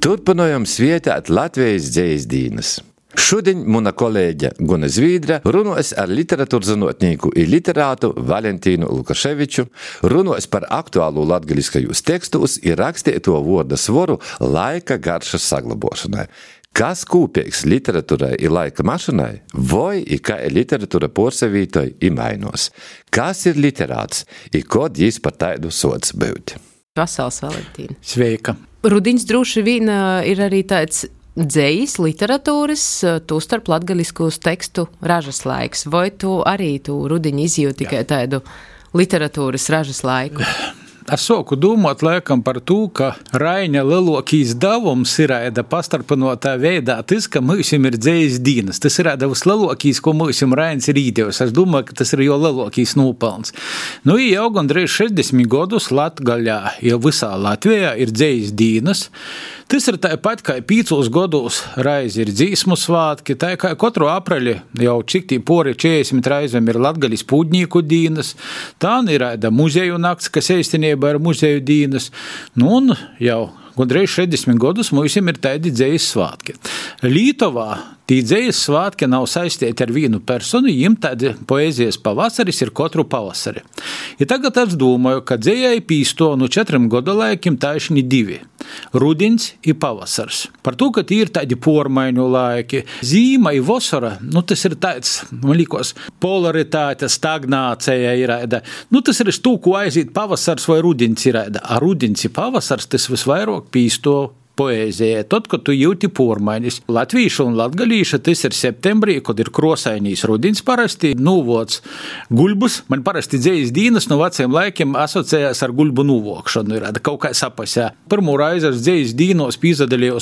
Turpinojam svietēt Latvijas dzejas dīnas. Šodien muna kolēģe Guna Zvīdra runos ar literatūrzanotnīku i literātu Valentīnu Lukaševiču, runos par aktuālu latgaliskajos tekstus i rakstēto vorda svoru laika garšas saglabošanai. Kas kūpeigs literatūrai i laika mašinai, voi i kā literatūra porsavītoj i mainos? Kas ir literāts i kod jis par taidu sots būt? Vasals, Valentīna. Sveika. Rudiņš droši vien ir arī tāds dzejas, literatūras, tūstarp latgaliskos tekstu ražas laiks. Vai tu arī tu rudiņu izjūti tikai tādu literatūras ražas laiku? Es soku domāt laikam par to, ka Raina lielākais devums ir pastarpinotā veidā tas, ka mūsim ir dzejas dienas. Tas ir vislielākais, ko mūsim Rainis ir īdevis. Es domāju, ka tas ir jau lielākais nopelns. Nu, jau gandrīz 60 gadus Latgaļā, jau visā Latvijā ir dzejas dienas. Tas ir tāpat, kā 5 gados reizi ir dzīsmu svātki, tā kā katru apreli jau cik tī pori 40 reizēm ir Latgaļas pūdņīku dīnas, tā ir muzeju nakts, kas īstenībā ir muzeju dīnas, nu un jau gandrīz 60 gadus mūsim ir tādi dzejas svātki. Lītovā tī dzejas svātki nav saistīti ar vienu personu, jim tādi poēzijas pavasaris ir katru pavasari. I tagad es domāju, ka dzejai pīsto no 4 gadu laikiem taišņi 2 – rudiņs i pavasars. Par to, ka tī ir tādi pormaiņu laiki. Zīma i vasara, nu tas ir tāds, man likos, polaritāte, stagnācija ir. Nu tas ir to, ko aiziet pavasars vai rudiņs ir. A rudiņs i pavasars tas visvairāk pīsto poēzijai, tad, kad tu jūti pormaiņas. Latvīša un latgalīša, tas ir septembrī, kad ir krosainīs rudiņs parasti, nūvots guļbus. Man parasti dzejas dīnas no veciem laikiem asociējās ar guļbu nūvokšanu, ir kaut kā sapasē. Pirmo reizi ar dzejas dīnos pīzadalījos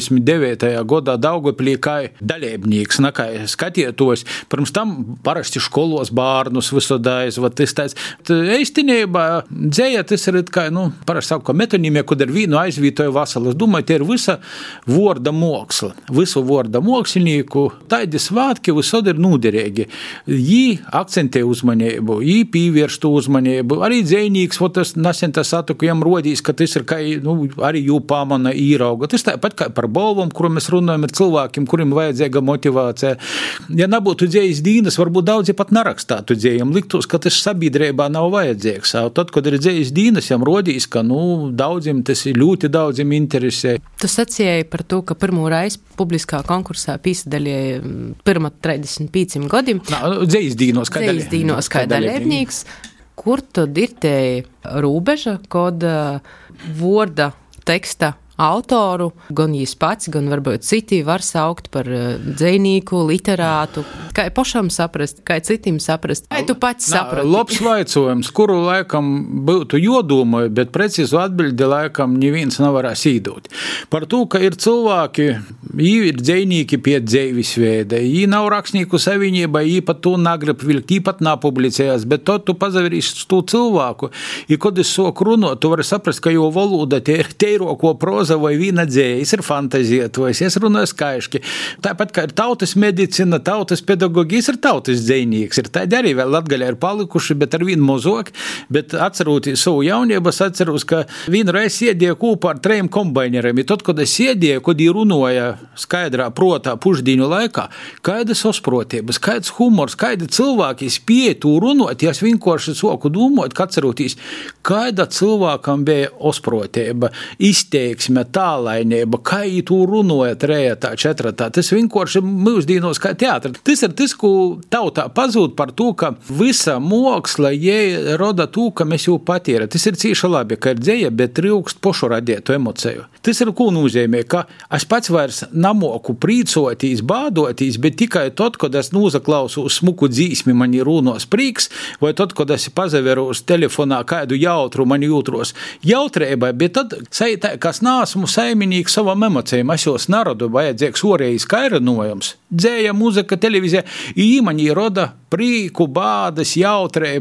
89. gadā Daugoplī kā dalībnieks, kā skatietos. Pirms tam parasti školos bārnus visodājas, tas tāds. Eistinībā dzeja, tas ir kā, parasti savu, ka metonīmie, kad ar vīnu aizvītoja vasalas. Domāju, te ir visa vorda moksla. Visu vorda moksliniku tādi svātki visod ir nūderīgi. Jī akcentē uzmanību, jī pīvērstu uzmanību. Arī dzejnīgs, tas nesen tas ataku, jām rodīs, ka tas ir kā, arī jū pamana īrauga. Tas tāpat kā par balvom, kuru mēs runājam ar cilvēkiem, kuriem vajadzīga motivācija. Ja nebūtu dzejas dīnas, varbūt daudzi pat narakstātu dzejam. Liktos, ka tas sabiedrībā nav vajadzīgs. Tad, kad ir dzejas dīnas, jām rodīs, ka, daudziem tas ir ļoti daudziem interesē. Tu sacīji par to, ka pirmo reizi publiskā konkursā pīsadalīja pirma 35 gadiem. Dzejas dīnos kā dalībnieks. Kur tad ir te rūbeža, kad vorda teksta autoru, gan jīs pats, gan varbūt citi var saukt par dzejnīku, literātu. Kā pašam saprast, kā citim saprast? Vai tu pats saprati? Labs vaicojums, kuru laikam būtu jodomāju, bet precīzu atbildi laikam neviens nevarēs īdot. Par to, ka ir cilvēki, jī ir dzejnīki pie dzejvis veida, jī nav rakstnieku savienība, jī pat to nagrib vilkt, jī pat napublicējās, bet to tu pazaverīsi to cilvēku, i kad es soku runot, tu vari saprast, ka jo valoda te ir teiroko proza vai vīna dzējas, ir fantazietojis, es runāju skaiški. Tāpat kā ir tautas medicina, tautas pedagogijas, ir tautas dzejnīgs. Ir tādi arī vēl Latgaļā ir palikuši, bet ar vīnu mozok, bet atceroties savu jauniebas, atceros, ka vienu reizi sēdēju kopā ar 3 kombaineriem. Tad, kad es sēdēju, kad jī runāja skaidrā protā pušdīņu laikā, kaidas osprotības, kaids humors, kaidi cilvēki spēja tū runot, ja es vienkārši soku domāt, ka atceroties, kaida cilvēkam bija osprotība, izteiksme, tālainība, kā jī tū runāja 3, 4. Tas vienkārši mūsdīnos kā teātri. Tas ir tas, ko tautā pazūd par to, ka visa moksla jē roda to, ka mēs jau patīra. Tas ir cīši labi, ka ir dzeja, bet trūkst pošu radētu emociju. Tas ir ko nozīmē, ka es pats vairs namoku prīcotīs, bādotīs, bet tikai tad, kad es nozaklausu smuku dzīsmi, man ir runos prīks, vai tad, kad es pazaveru uz telefonā kādu jautru, man jūtros jautrībai, bet tad saitā, kas esmu saiminīgs savam emocijām, es jūs naradu vajadzīgs orējis kairinojums, dzēja, muzika, televīzija, īmaņī roda prīku, bādas, jautrību.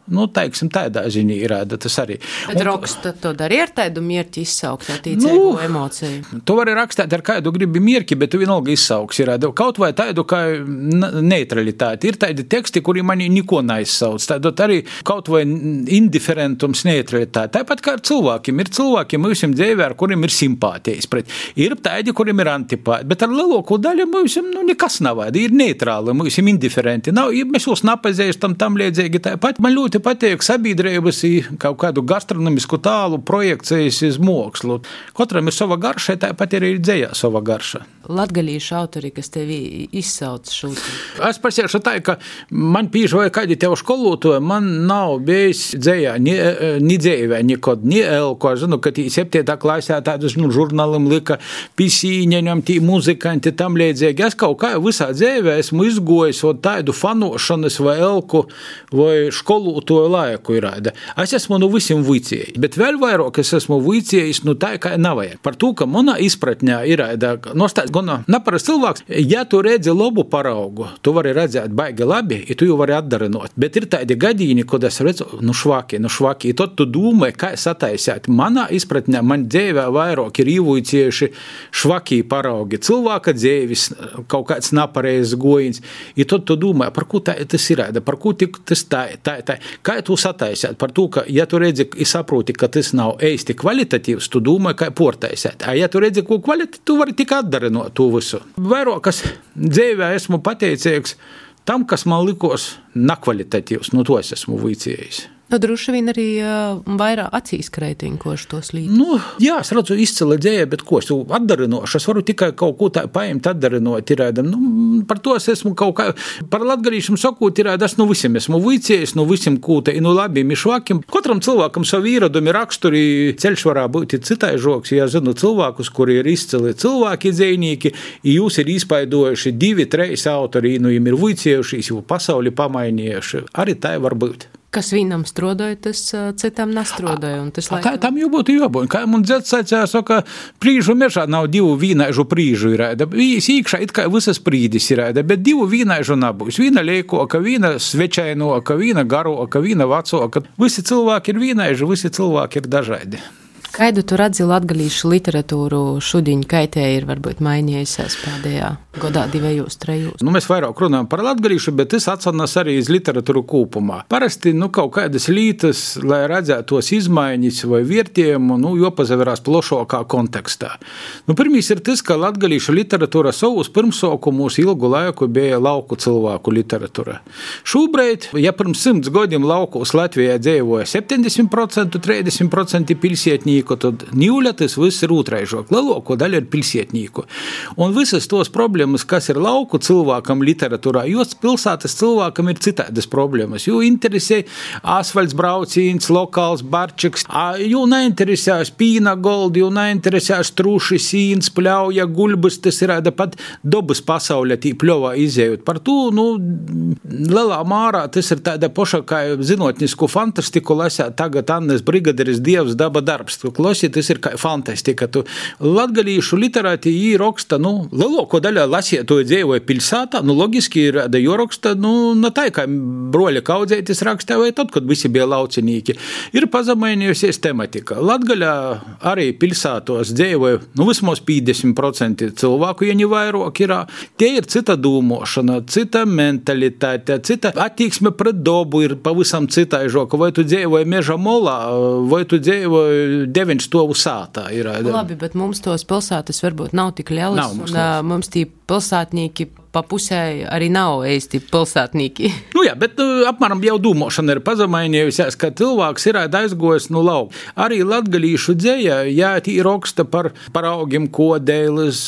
teiksim, tādā ziņā ir tas arī. Bet raksta to darīja ar tādu mierķi izsaukt, attīcēgu emociju. Tu vari rakstīt ar kādu gribi mierķi, bet tu vienalga izsauks. Kaut vai tādu kā neutralitāti. Ir tādi teksti, kuri mani neko neizsauc. Tādot arī kaut vai indiferentums, neutralitāti. Tāpat kā ar cilvēkiem. Ir cilvēki mūsim dzīvē, ar kuriem ir simpātijas pret. Ir tādi, kuriem ir antipāti. Bet ar lielāko daļu mūsim nekas nav. Ir neitrāli, mūsim indiferenti. Mēs jūs napazīstam tam līdzīgi tāpat. Man ļoti patīk sabiedrības kaut kādu gastronomisku tālu projekcijas iz mākslu. Katram ir sava garša, tāpat arī ir dzejā sava garša. Latgalīšu autori, kas tevi izsauc šūti. Es pasiešu tā, ka man pīž vai kādi tev skolotoji, man nav bijis dzejā, ni dzejvē, nikod, ni elko. Es zinu, ka tī 7. klasē tādus žurnālim lika pisīņaņam, tī muzikanti tam līdzīgi. Es kaut kā visā dzejvē esmu izgojis tādu fanošanas vai elku vai skolotoju laiku irāda. Es esmu visiem vicēji, bet vēl vairāk es esmu vicējis, tā kā nevajag. Par to, ka manā izpratņā irāda, nostāds gana naparas cilvēks, ja tu redzi labu paraugu, tu vari redzēt baigi labi, i tu jau vari atdarinot. Bet ir tādi gadījumi, kad es redzu, švaki, i tad tu domāji, kā sataisēt. Manā izpratņā man dzīvē vairāk ir īvuicieši švaki paraugi. Cilvēka dzīvis, kaut kāds napareizs gojiņs, i tad tu domāji, par ko tas ir, par ko tas tā. Kā tu sataisēt? Par to, ka, ja tu redzi, i saproti, ka tas nav eisti kvalitatīvs, tu domāji, kā portaisēt. A ja tu redzi, ko kvalitatīvs, tu vari tik atdarinot to visu. Vairāk, kas dzīvē esmu pateicīgs tam, kas man likos nakvalitatīvs, to es esmu vicējis. Droši vien arī vairāk acīs kreitiņu, ko tos līdz. Jā, es redzu izcili dzēja, bet ko es atdarinošu? Es varu tikai kaut ko tā paņemt, atdarinot. Par to es esmu kaut kā, par latgalīšiem sakot, es visiem esmu vicējis, visiem kūta, labiem švakiem. Katram cilvēkam savu īradumi raksturi, ceļš varā būt citai žoks. Ja zinu cilvēkus, kuri ir izcili cilvēki dzējnīki, jūs ir izpaidojuši 2-3 autori, jums ir vicējušies, jau pasauli pamainījuši. Arī tā var būt. Kas vienam strodoja, tas citam nastrodoja. Tam jau būtu jābūt. Kā man dzēts sacīja, saka, prīžu mežā nav 2 vīnaižu prīžu ir. Vīs īkšā it kā visas prīdis ir, bet 2 vīnaižu nabūs. Vīna leikoka, vīna svečainoka, vīna garoka, vīna vacoka. Visi cilvēki ir vīnaiži, visi cilvēki ir dažādi. Kaidu tu redzi latgalīšu literatūru šudiņu kaitēji ir varbūt mainījusies pēdējā godā 2-3? Mēs vairāk runājam par latgalīšu, bet tas atsanas arī iz literatūru kūpumā. Parasti, kaut kādas lītas, lai redzētos izmaiņas vai vērtējumu, jopazaverās plašākā kontekstā. Pirmīs ir tas, ka latgalīšu literatūra savus pirmsākumus ilgu laiku bija lauku cilvēku literatūra. Šobrīd, ja pirms 100 gadiem laukos Latvijā dzīvoja 70%, 30% pilsētņi, tad Ņūļa tas viss ir otraižok. Lielāko daļu ir pilsētnīku. Un visas tos problēmas, kas ir lauku cilvēkam literatūrā, jo pilsētas cilvēkam ir citādas problēmas. Jo interesē asfalts braucīns, lokāls barčiks, jo neinteresēs pīna goldi, jo neinteresēs trūši, sīns, pļauja, guļbas, tas ir pat dobas pasaulē tī pļovā izējot. Par to, lielā mārā tas ir tāda poša, kā zinotnisku fantastiku lasēt tagad Annes Brigaderis Dievs daba darbs. Klasīt, tas ir kā fantastika. Latgalīšu literāti roksta, lielāko daļā lasītoju dzīvoja pilsētā, logiski ir joroksta, tā kā broļa kaudzētis rakstā, vai tad, kad visi bija laucinīki. Ir pazamainījusies tematika. Latgaļā arī pilsētos dzīvoja, vismaz 50% cilvēku, ja ne vairāk ir. Tie ir cita dūmošana, cita mentalitāte, cita attieksme pret dobu ir pavisam cita žoka. Vai tu dzīvoja meža molā, vai tu dzīvoja 9 stovu sātā ir. Labi, bet mums tos pilsētas varbūt nav tik lielas, mums tī pilsētnieki pa pusē arī nav eisti pilsētnieki. Jā, bet apmēram jau dūmošana ir pazamainījusies, ka cilvēks ir aizgojis lauku. Arī latgalīšu dzēja, jā, tī roksta par augiem kodēlis,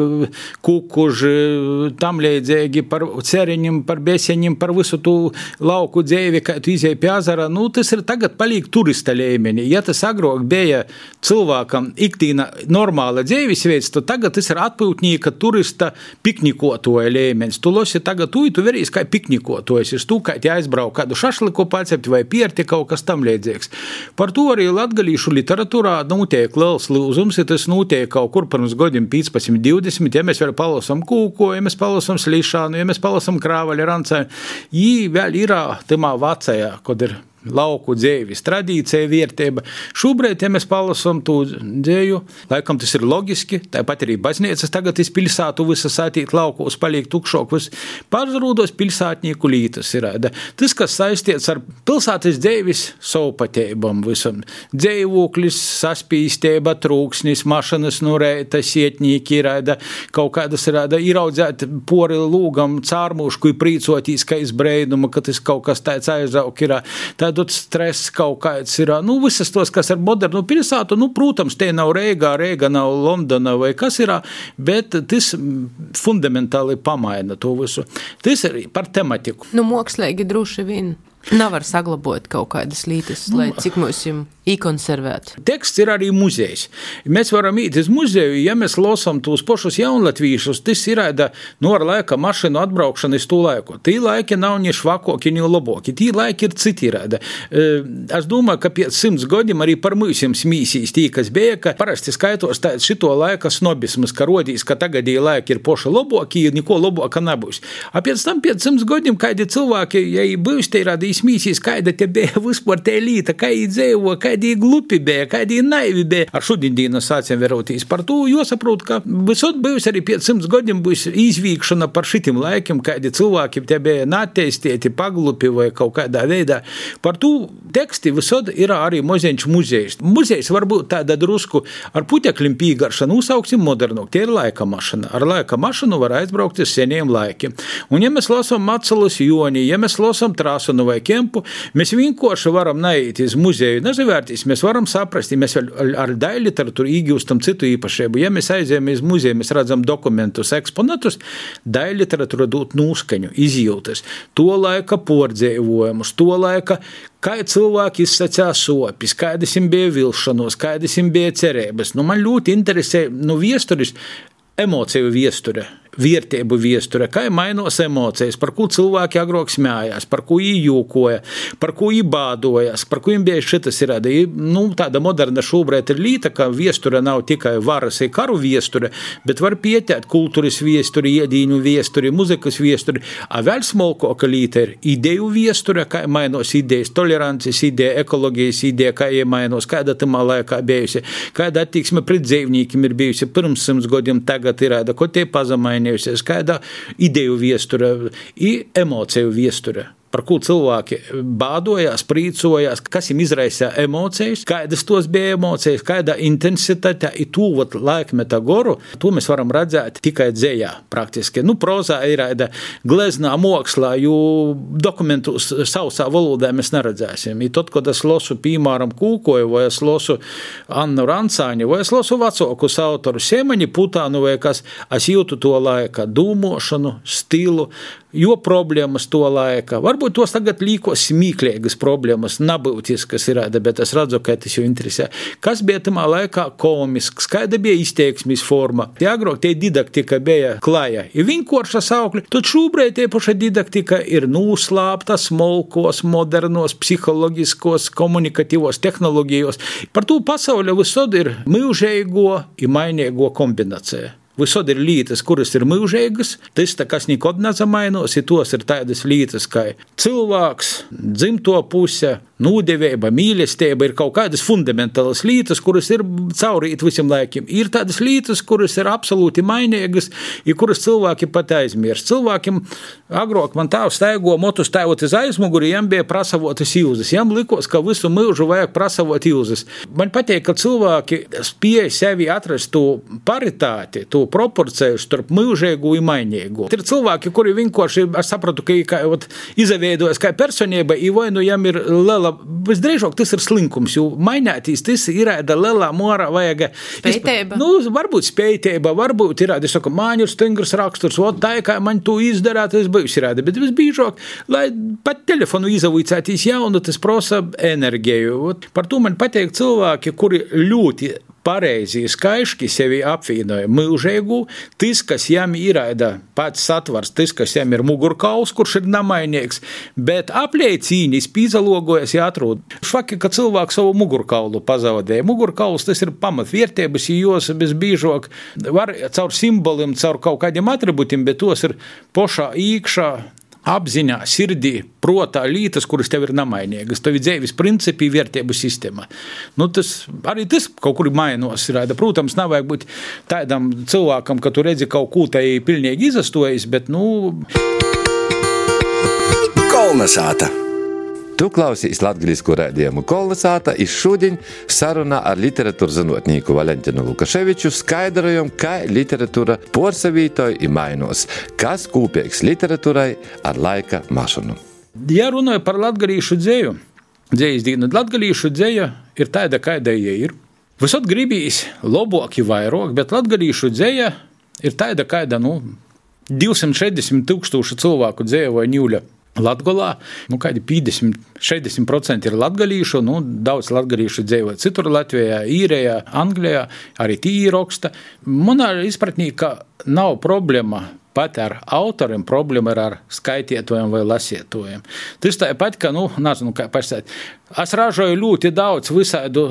kukuži, tam līdzīgi, par ceriņiem, par beseņiem, par visu tu lauku dzēvi, kā tu izēji pie azara. Tas ir tagad palīk turista līmenī. Ja tas agrāk bija cilvēkam iktīna normāla dzēvisveids, tad tagad tas ir atpūtnīka turista piknikotoja līmenis. Tu losi tagad tu verīs kā piknikotojas. Es tu kā aizbrauc kādu šašliku pacept vai pierti kaut kas tam līdzīgs. Par to arī latgalīšu literatūrā notiek liels lūzums, ja tas notiek kaut kur pirms gadiem 15-20, ja mēs vēl palasam Kūko, ja mēs palasam Slišānu, ja mēs palasam Krāvaļa Rancēnu, jī vēl ir tamā vecajā, kad ir lauku dzēvis tradīcija, vērtība. Šobrīd, ja mēs palasam tū dzēju, laikam tas ir logiski, tāpat arī baznīcas tagad iz pilsātu visas atīt laukos, paliek tukšok, pārzarūdos pilsātnieku lītas ir. Tas, kas saistīts ar pilsātas dzēvis savpateibam visam. Dzējvūklis, saspīsteiba, trūksnis, mašanas no reita, sietnīki ir, kaut kādas ir, ieraudzēt pori lūgam cārmušku, prīcotīs, ka iz breiduma, ka tas kaut kas tāds aizauk ir. Tādot stress kaut kāds ir, visas tos, kas ar modernu pilsātu, protams, te nav Reiga nav Londona vai kas ir, bet tas fundamentāli pamaina to visu. Tas ir par tematiku. Mākslīgi droši vien nevar saglabot kaut kādas lītas, lai cik mums īkonservēt. Teksts ir arī muzejs. Mēs varam īt iz muzeju, ja mēs lasām tos pašus jaunlatvīšus, tas ir ar laika mašinu atbraukšanu iz tū laiku. Tī laiki nav ni švakoki, ni loboki. Tī laiki ir citi. Es domāju, ka pēc 100 gadiem arī par mūsim smīsīs tī, kas bija, ka parasti skaitos tāds šito laika snobismas, ka rodīs, ka tagadī laiki ir poši loboki, ir niko loboka nebūs. A pēc tam 100 gadiem, kādi cilvēki, ja būs te radi smīsīs, kāda te bija vispār te līta, kā jī dzēvo, kādi glupi bija, kādi naivi bija. Ar šodienas sāciem verotīs par to, jo saprot, ka visot būs arī 500 gadiem būs izvīkšana par šitim laikiem, kādi cilvēki te bija nateistieti, paglupi vai kaut kādā veidā. Par to teksti visot ir arī mozeņš muzejs. Muzejs var būt tāda drusku ar puteklim pīgaršanu, uzsauksim modernok. Tie ir laika mašana. Ar laika mašanu var aizbraukt uz seniem laikiem. Un ja mēs lasām Macelas Joni, ja mēs lasām Trasonu vai Kempu, mēs vienkārši varam naiet iz muzeju, nezavērtīs, mēs varam saprast, mēs ar daļliteratūru īgūstam citu īpašību. Ja mēs aizējam iz muzeju, mēs redzam dokumentus, eksponatus, daļliteratūra dūt nūskaņu, izjūtas, to laika pordzēvojumus, to laika, kā cilvēki izsacās sopis, kādas им bija vilšanos, kādas им bija cerības. Man ļoti interesē, viesturis, emociju viesture, vērtību viesture, kā mainos emocijas, par ko cilvēki agrāk smējās, par ko jūkoja, par ko bādojas, par ko bija šitas ir. Tāda moderna šobrīd ir līta, ka viesture nav tikai varas un karu viesture, bet var pietēt kultūras viesturi, iedīņu viesturi, muzikas viesturi. A vēl smolkoka līta ir ideju viesture, kā mainos idejas, tolerances ideja, ekoloģijas ideja, kā iemainos, kāda tamā laikā bijusi, kāda attieksme pret dzīvniekiem ir bijusi pirms 100 gadiem, tagad ir, ko tie pazamaini, kāda ideju viesture i emociju viesture. Par ko cilvēki bādojās, prīcojās, kas viņam izraisīja emocijas, kādas tos bija emocijas, kāda intensitāte, i to laikmeta goru, to mēs varam redzēt tikai dzējā praktiski. Prozā ir gleznā mokslā, jo dokumentus sausā valodā mēs neredzēsim. I tad, kad es lasu, piemēram, Kūkoju, vai es lasu Annu Rancāņu, vai es lasu vecākus autoru Sēmaņu Putānu, vai kas, es jūtu to laika dūmošanu, stilu, jo problēmas to laika. Varbūt tos tagad līkos smīklīgas problēmas, nabūtiskas ir, bet es redzu, ka tas jau interesē. Kas bija tamā laikā komisks, kāda bija izteiksmes forma. Tie agrāk tie didaktika bija klaja i vienkārša saukļi, tad šobrīd tie paša didaktika ir nūslāpta smolkos, modernos, psihologiskos, komunikatīvos tehnologijos. Par to pasauli visod ir mūžeigo i mainīgo kombinācija. Visod ir lītas, kuras ir mūžīgas, tas, kas nekad nezamainos, tos ir tādas lītas, kā cilvēks, dzimto puse, nūdevība, mīlestība, ir kaut kādas fundamentālas lītas, kuras ir caurīt visam laikam. Ir tādas lītas, kuras ir absolūti mainīgas, i kuras cilvēki pat aizmirst. Cilvēkiem agrāk man tāvs staigo motus staivot iz aizmuguri, jām bija prasavotas jūzes. Jām likos, ka visu mūžu vajag prasavot jūzes. Man patīk, ka cilvēki spēja sevi atrast to paritāti, to proporciju starp mūžīgu un mainīgu. Ir cilvēki, kuri vienkārši, es sapratu, ka izaveidojas kā personība, i vai nu jām ir lela, visdrīzāk tas ir slinkums, jo mainētīs tas ir lela mora vajag. Spējteiba. Varbūt spējteiba, varbūt ir, es saku, man ir stingrs raksturs, tā kā man to izdarāt, tas būs ir, bet visbīžāk, lai pat telefonu izavīcētīs jaunu, tas prosa enerģiju. Par to man patīk cilvēki, kuri ļoti pareizi, skaiški sevi apvienoja mūžīgu, tas, kas jām ir pats satvars, tas, kas jām ir mugurkauls, kurš ir namainīgs, bet apliecīnis pīzalogojas jāatrod. Švaki, ka cilvēks savu mugurkaulu pazaudēja. Mugurkauls, tas ir pamatvērtības, jos visbīžāk var caur simboliem, caur kaut kādiem atributiem, bet tos ir pošā īkšā apziņā, sirdī, protā lītas, kuras tev ir namainīgas, tev ir dzīves principi, vērtību sistēma. Tas kaut kur mainos. Protams, nav vajag būt tādam cilvēkam, ka tu redzi kaut ko tai pilnīgi izastojas, bet, Kolnesāta. Tu klausīs latgalisko raidījumu Kolnesāta, šodien sarunā ar literatūras zinotnieku Valentinu Lukaševiču skaidrojam, kā literatūra porsavītoja i mainos, kas kūpīgs literatūrai ar laika mašanu. Ja runāju par latgalīšu dzeju, dzejas dīnu, latgalīšu dzeja ir tāda, kāda ir. Visot gribīs labāk vairāk, bet latgalīšu dzeja ir tāda, kāda 260,000 cilvēku dzejoja Ņūļa Latgolā, kādi 50-60% ir latgalīšu, daudz latgalīšu dzīvo citur Latvijā, Īrijā, Anglijā, arī tī raksta. Manā izpratnī, ka nav problēma pat ar autoriem, problēma ir ar skaitietojiem vai lasietojiem. Tas tāpat, ka, nezinu, kā pastāstīt, es ražoju ļoti daudz visādu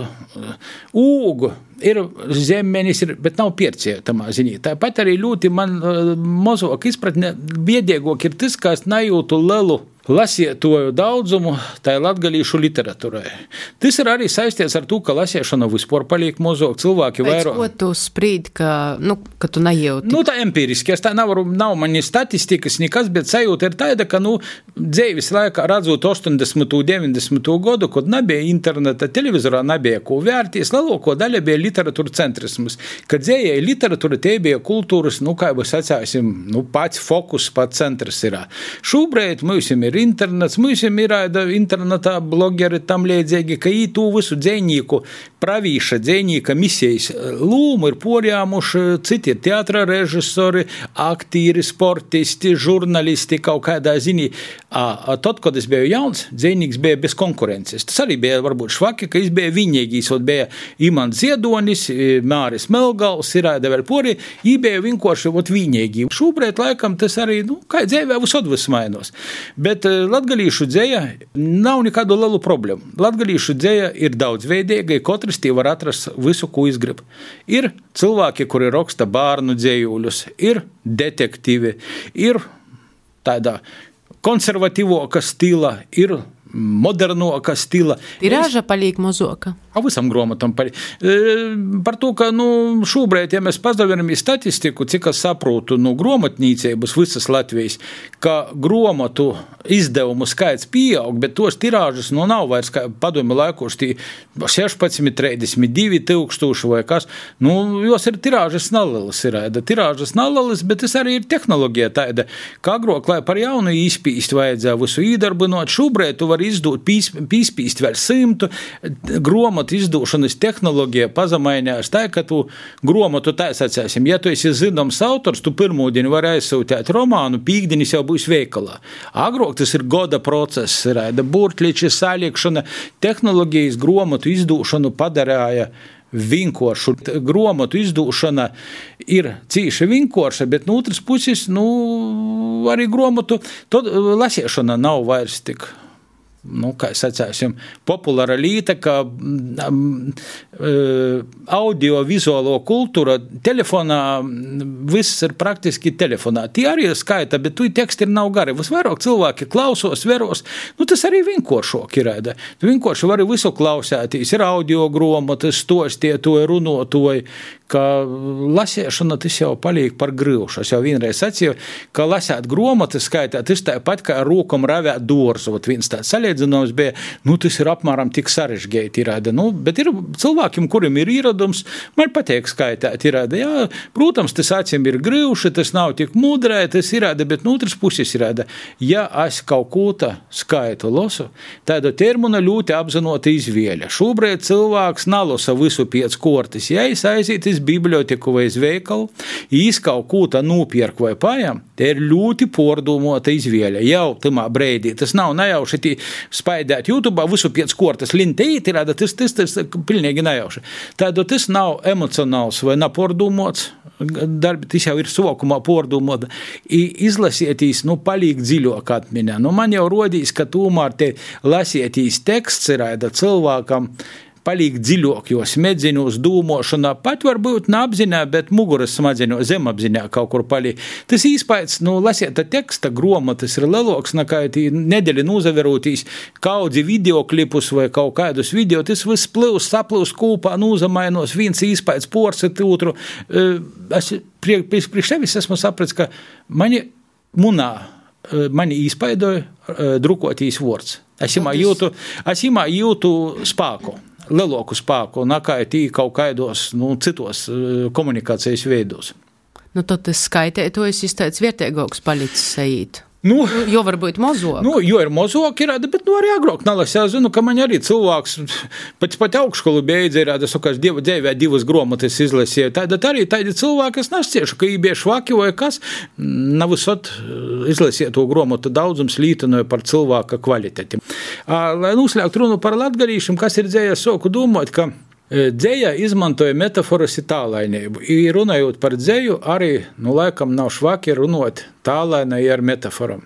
ūgu, ir zemenis, bet nav piercēju tamā ziņā. Tāpat arī ļoti man mazāk izpratne, biedīgāk ir tas, ka es nejūtu lielu lasietoju daudzumu tai latgalīšu literatūrai. Tas ir arī saistīts ar to, ka lasiešana vispār paliek mazāk, cilvēki vairāk. Pēc ko tu sprīd, ka tu nejūti? Tā empiriski, es tā nav man ni statistikas, nekas, bet sajūta ir tāda, ka, dzīves laikā redzot 80. 90. gadu, kad nebija interneta, televizorā nebija ko vērtīs, lielāko daļa bija literatūra centrisms, kad dzējai literatūra tie bija kultūras, kā jau sacāsim, pats fokus, pats centrs ir. Šobrīd mums ir internets, mums ir internetā blogeri tam līdzīgi, ka tū visu dzējnieku pravīša, dzējnieka misijas lūmu ir porjāmuši, citi ir teatra režisori, aktīri, sportisti, žurnalisti, kaut kādā ziņā. Tad, kad es biju jauns, dzējnieks bija bez konkurences. Tas arī bija varbūt švaki, ka es biju vienīgīs, bija Imants Ziedonis, Māris Melgals, ir vēl pori, bija vienkārši vienīgi. Šobrīd laikam tas arī, kā dzējvē visod vismainos. Bet latgalīšu dzeja nav nekādu lielu problēmu. Latgalīšu dzeja ir daudzveidīga, katrs tie var atrast visu, ko izgrib. Ir cilvēki, kuri raksta bērnu dzējuļus, ir detektīvi, ir tādā konservatīvoka stila, ir modernoka stila. Tirāža paliek mazoka. Visam grāmatam par to, ka šobrīd, ja mēs pazdevinamies statistiku, cik es saprotu, grāmatnīcības visas Latvijas, ka grāmatu izdevumu skaits pieaug, bet tos tirāžas nav vairs kā padomju laikos 16, 32 tūkstoši vai kas. Jos ir tirāžas nalielas, tirāžas nalielas, bet tas arī ir tehnoloģija tāda, kā agrāk, lai par jaunu izpīst vajadzēja visu īdarbinot, šobrīd tu var izdot pīspīst vēl 100 grāmatu izdūšanas tehnoloģija pazamainījās tā, ka tu grāmatu tā sacēsim. Ja tu esi zināms autors, tu pirmūdienu vari aizsūtīt romānu, pīkdienis jau būs veikalā. Agrāk tas ir goda process, burtliči, salikšana, tehnoloģijas grāmatu izdūšanu padarīja vienkāršu. Grāmatu izdūšana ir cīši vienkārša, bet no otras puses, arī grāmatu lasiešana nav vairs tik. Kā sacāsim, populāra līta, ka audio-vizuālo kultūra telefonā, viss ir praktiski telefonā. Tie arī skaita, bet tu teksti ir nav gari. Visvairāk cilvēki klausos, veros, tas arī vienkāršāk ir. Tu vienkārši vari visu klausētīs, ir audio grāmatas, stostieto, runotoji, ka lasēšana tas jau paliek par grīvšu. Es jau vienreiz sacīju, ka lasēt grāmatas skaitā, tas tāpat kā rokam ravēt dārzu. Viens tāds salīdzinājums bija, tas ir apmēram tik sarežģīti. Bet ir cilvēkiem, kuriem ir ieradums, man patīk skaitāt. Jā, protams, tas acīm ir grīvši, tas nav tik mudrē, tas ir, bet no otras puses ir, ja es kaut ko skaitu lasu, tāda termina ļoti apzinota izvēle. Šobrīd cilvēks nalasa visu pēc kortes. Ja es aiziet biblioteku vai veikalu, kaut ko nopirkt vai pājām, te ir ļoti pārdomota izvēle. Jau tamā breidī. Tas nav nejauši tī spaidēt YouTube, visu pēc kortas linteit ir, tas pilnīgi nejauši. Tāda tas nav emocionāls vai nepārdomots darbi, tas jau ir sokumā pārdomota. Izlasietīs, palīk dziļāk atmiņā. Man jau rodīs, ka tomēr te lasietīs teksts ir cilvēkam palīk dziļāk, jo smedzeņos dūmošanā pat varbūt neapziņā, bet muguras smadzeņos zemapziņā kaut kur palīk. Tas īspējas, lasiet teksta gromatas ir leloks, nekā tī nedēļi nūzaverūtīs kaudzi videoklipus vai kaut kādus video, tas viss saplūst kūpā, nūzamainos, viens īspējas porset otru. Es priekš tevis esmu saprats, ka mani īspaidoja drukotīs vords. Es imā jūtu spāku, leloku spāku, nekā tī kaut kaidos, citos komunikācijas veidos. Tad tas skaitētojas izteic viertiegoks palicis sajīt. Jo varbūt mozok. Jo ir mozok, bet arī agrāk nalasē. Es zinu, ka man arī cilvēks pat augšskolu beidza ir, es dzīvē divas gromatas izlasīju. Tad arī tādi cilvēki, kas nesciešu, ka ībie švaki vai kas, nav visot izlasīja to gromatu daudzums lītinoja par cilvēka kvaliteti. Lai nuslēgt runu par latgalīšiem, kas ir dzēja, soku domāt, ka dzēja izmantoja metaforas i tālainību. I runājot par dzēju, arī, laikam nav švaki runot tālainai ar metaforam.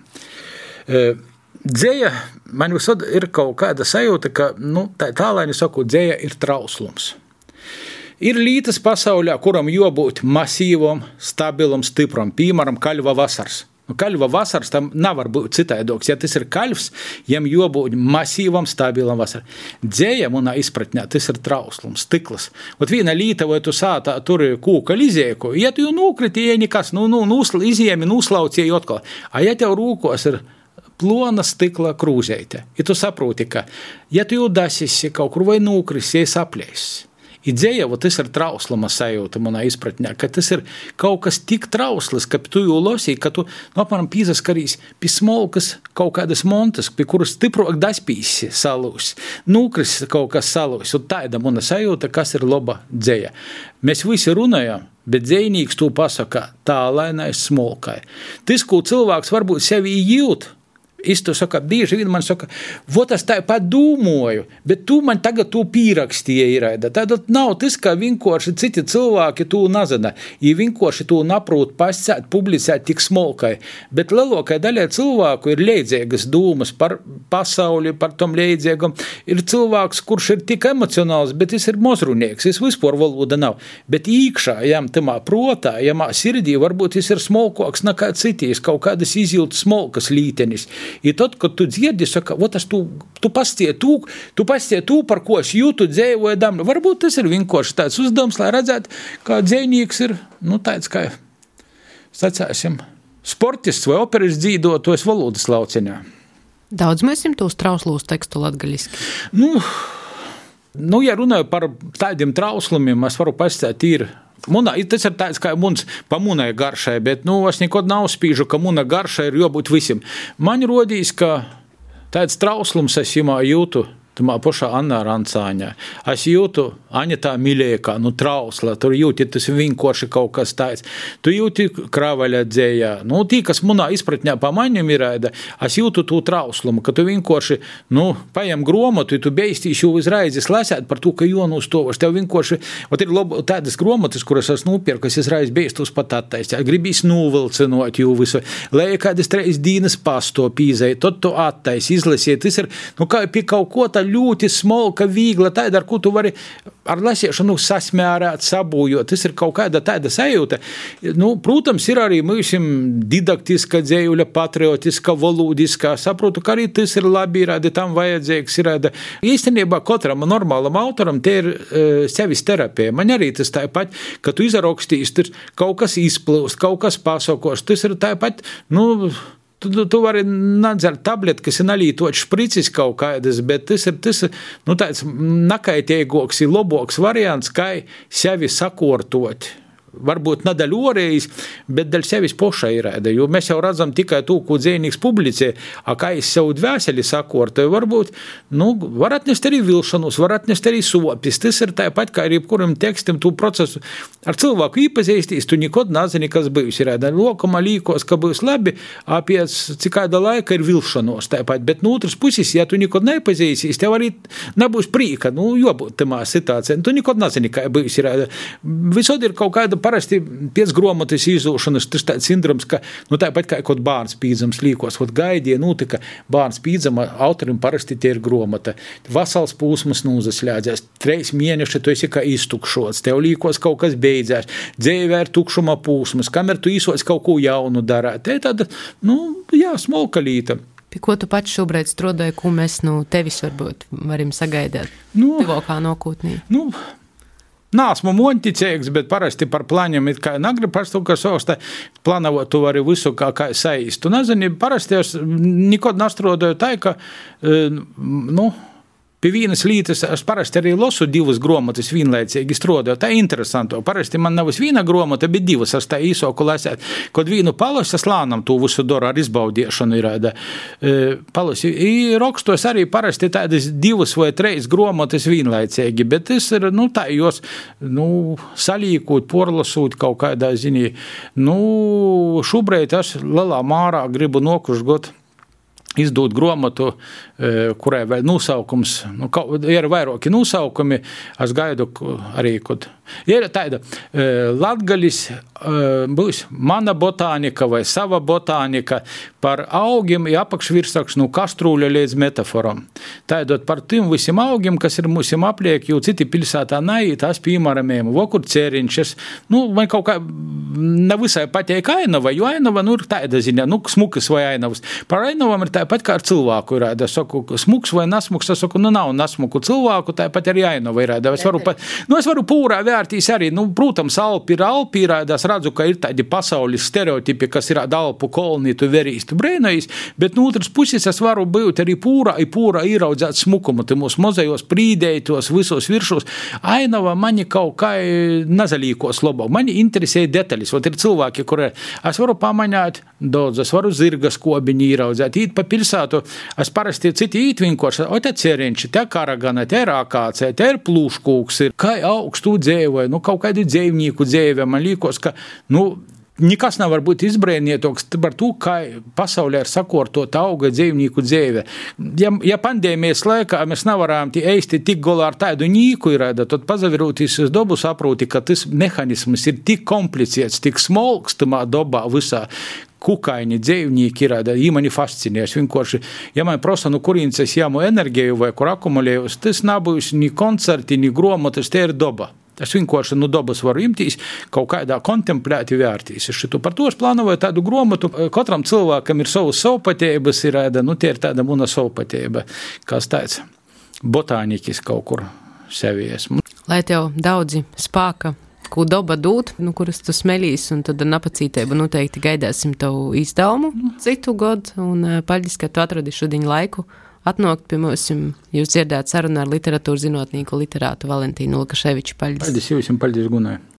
Dzēja, man visad ir kaut kāda sajūta, ka, tālaini saku, dzēja ir trauslums. Ir lītas pasaulē, kuram jābūt masīvam, stabilam, stipram, piemēram, kaļva vasars. Kaļva vasars tam nevar būt citaidoks. Ja tas ir kaļvs, jam jābūt masīvam, stabilam vasaram. Dzēja, manā izpratnē, tas ir trauslums, stikls. Viena līta, vai tu sātā tur kūka lizēku, ja tu jau nukriti, ja nekas, izjēmi, nuslaucēji atkal. A ja tev rūkos ir plona stikla krūzeite, ja tu saproti, ka ja tu jau dasisi kaut kur vai nukrisi, ja saplēsi. I dzēja, tas ir trausluma sajūta manā izpratņā, ka tas ir kaut kas tik trauslis, ka tu jau losī, ka tu, apmēram, pīzaskarīs pie smolkas kaut kādas montas, pie kuras stiprāk daspīsi salūs, nukris kaut kas salūs, un tāda mana sajūta, kas ir loba dzēja. Mēs visi runājam, bet dzējnīgs tu pasaka tālainai smolkai. Tas, ko cilvēks varbūt sevi jūt, to saka, bieži vien man saka, es tāpat domāju, bet tu man tagad to pīrakstīja ir. Tātad nav tas, ka vienkārši citi cilvēki to nezina. Ja vienkārši to naprūt pasēt, publicēt tik smolkai. Bet lielākai daļai cilvēku ir leidzīgas domas par pasauli, par tom leidzīgam. Ir cilvēks, kurš ir tik emocionāls, bet viņš ir mozrunieks, viņš vispār valoda nav. Bet īkšā, jām tamā protā, jamā sirdī, varbūt viņš ir smolkoks nekā citīs, kaut kādas izjūtas smolkas lītenis. I tad, kad tu dzirdi, saka, tu pastie tu, par ko es jūtu dzējoju dam. Varbūt tas ir vienkārši tāds uzdevums, lai redzētu, kā dzējnieks ir, tāds kā, sacāsim, sportists vai operas dzīvotos valodas lauciņā. Daudz mēs tos trauslūs tekstu latgaļiski? Ja runāju par tādiem trauslumiem, es varu pastāstīt ir. Tas ir tāds kā muns pa munai garšai, bet, es nekod nav spīžu, ka muna garša ir jābūt visiem. Man rodīs, ka tāds trauslums es jūtu tamā pašā Annā Rancāņā. Es jūtu Aņetā Miļēkā, trausla, tur jūti, tas vienkārši kaut kas tāds. Tu jūti Kravaļa dzējā. Tī, kas manā izpratņā pa maņam ir, es jūtu to trauslumu, ka tu vienkārši, paņem gromatu, tu beistīs jau izraizes lasēt par to, ka jonūstovaš. Tev vienkārši, ir tādas gromatas, kuras es nupirku, es izraiz beistus pat attaist. Gribīs nuvilcinot jau visu. Lai kādas 3 dienas pasto pīzai, tad tu attaist, izlasiet. Tas ir, kā pie kaut ko tā ļoti smolka, vīgla, tāda, ar ko tu vari ar lasiešanu sasmērēt, sabūjot. Tas ir kaut kāda tāda sajūta. Protams, ir arī mūsim didaktiska dzējuļa, patriotiska, valūdiska. Saprotu, ka arī tas ir labi, tam vajadzīgs. Īstenībā katram normālam autoram te ir sevis terapija. Man arī tas tāpat, ka tu izarakstīs, tur kaut kas izplūst, kaut kas pasakos. Tas ir tāpat, Tu vari nadzert tableti, kas ir nalītot špricis kaut kādas, bet tas ir tāds nakaitīgoks, laboks variants, kā sevi sakortot. Varbūt nadaļ orējis, bet daļ sevis pošai ir, jo mēs jau redzam tikai to, ko dzējnīgs publicē, kā es savu dvēseli sakortoju, varbūt, var atnest arī vilšanos, var atnest arī sopis. Tas ir tāpat, kā arī jebkuram tekstam tu procesu ar cilvēku īpazīstīs, tu nekod nezini, kas būs ir. Lokama līkos, ka būs labi, pēc cik kāda laika ir vilšanos tāpat, bet no otras puses, ja tu nekod nepazīstīs, tev arī nebūs prīka, jābūt tamā situācijā. Tu nekod nezini, kā būs ir. Visod ir kaut kāda parasti pēc gromatas izūšanas tas tāds sindroms, ka, tāpat kā kaut bārns pīdzams līkos, gaidīja, ka bārns pīdzama autorim parasti tie ir gromata. Vasals pūsmas nūzaslēdzēs, 3 mēneši tu esi kā iztukšots, tev līkos kaut kas beidzēs, dzēvē ir tukšuma pūsmas, kamēr tu īsots kaut ko jaunu darāt. Te tāda, smolkalīta. Pie ko tu pats šobrīd strādāji, ko mēs tevis varbūt varam sagaidāt tuvākā nākotnē? Nāsmu monticīgs, bet parasti par plāņiem it kā nagri parasti, ka savs tā planavot tu vari visu kā saīst. Tu nezini, parasti es nikod nastrādāju tā, ka, pie vienas lītas es parasti arī losu 2 gromatas vienlaicīgi strādāju. Tā interesanto. Parasti man nav viena gromata, bet 2 es tā īsoku lasēt. Kad vienu palasu, es lānam to visu daru ar izbaudiešanu ir. Palasu. Rakstos arī parasti tādas 2 vai 3 gromatas vienlaicīgi, bet es ir, tā jos, salīkot, porlasūt kaut kādā ziņā. Šobrīd es lielā mārā gribu nokuši gadu izdot gromatu, kurai vēl nosaukums, ir vairāki nosaukumi, es gaidu arī, kad ir tāda Latgalis būs mana botānika vai sava botānika par augiem i apakšvirsraksts no kastrūļa līdz metaforam. Tādot par tiem visiem augiem, kas ir mūsim apliek, jo citi pilsētā naiet, tās piemēramiem, vokur ceriņšas, man kaut kā nevisai pateik ainava, jo ainava, ir tāda ziņā, smukas vai ainavas. Par ainavam ir tāpat kā ar cilvēku ir, es saku, smuks vai nasmuks, es saku, nav nasmuku cilvēku, tāpat arī ainava ir, es varu pūrā vērtīs arī, protams, Alpi ir, es redzu, ka ir tādi pasaules stereotipi, kas ir Alpu kolonītu verīstu brēnais, bet no otras puses es varu būt arī pūrā īraudzēt smukumu, te mūs mozajos prīdētos, visos viršos. Ainava mani kaut kā nazalīkos labāk, mani interesēja detaļas, ir cilvēki, kuri es varu pamaņāt daudz, es varu zirgas kobiņi īraudzēt, īt pa pilsētu, es parasti citi īt vienkārši, te ceriņši, te karagana, te ir akācija, te ir plūškūks, ir kā augstu dzēvoja, kaut kādu dzēvnieku dzēvē, man līkos, ka, nekas nevar būt izbrēnietoks par to, kā pasaulē ir sakortot auga dzīvnieku dzīve. Ja pandēmijas laikā mēs nevaram eisti tik golā ar tādu nīku ir, tad pazavirūtīs uz dobu saproti, ka tas mehanisms ir tik komplicēts, tik smolkstumā dobā visā. Kukaini, dzīvnieki ir, mani fascinēs. Vienkārši, ja man prosa, kurīns es jāmu enerģiju vai kur akumulējus, tas nebūs ni koncerti, ni gromatas, te ir doba. Es vienkārši dobas varu imtīs, kaut kādā kontemplēti vērtīs. Par to es plānoju tādu gromatu. Katram cilvēkam ir savpatības, ir, tie ir tāda muna savpatība, kas tāds botānikis kaut kur sevies. Lai tev daudzi spāka, ko doba dūt, kuras tu smelīs, un tad ar napacītību noteikti gaidāsim tavu izdevumu citu gadu, un paļģis, ka tu atradi šodien laiku atnākt pie mums. Jūs dzirdēt sarunu ar literatūras zinātnieku literātu Valentīnu Lukaševiču. Paļģis. Paļģis, Gunai.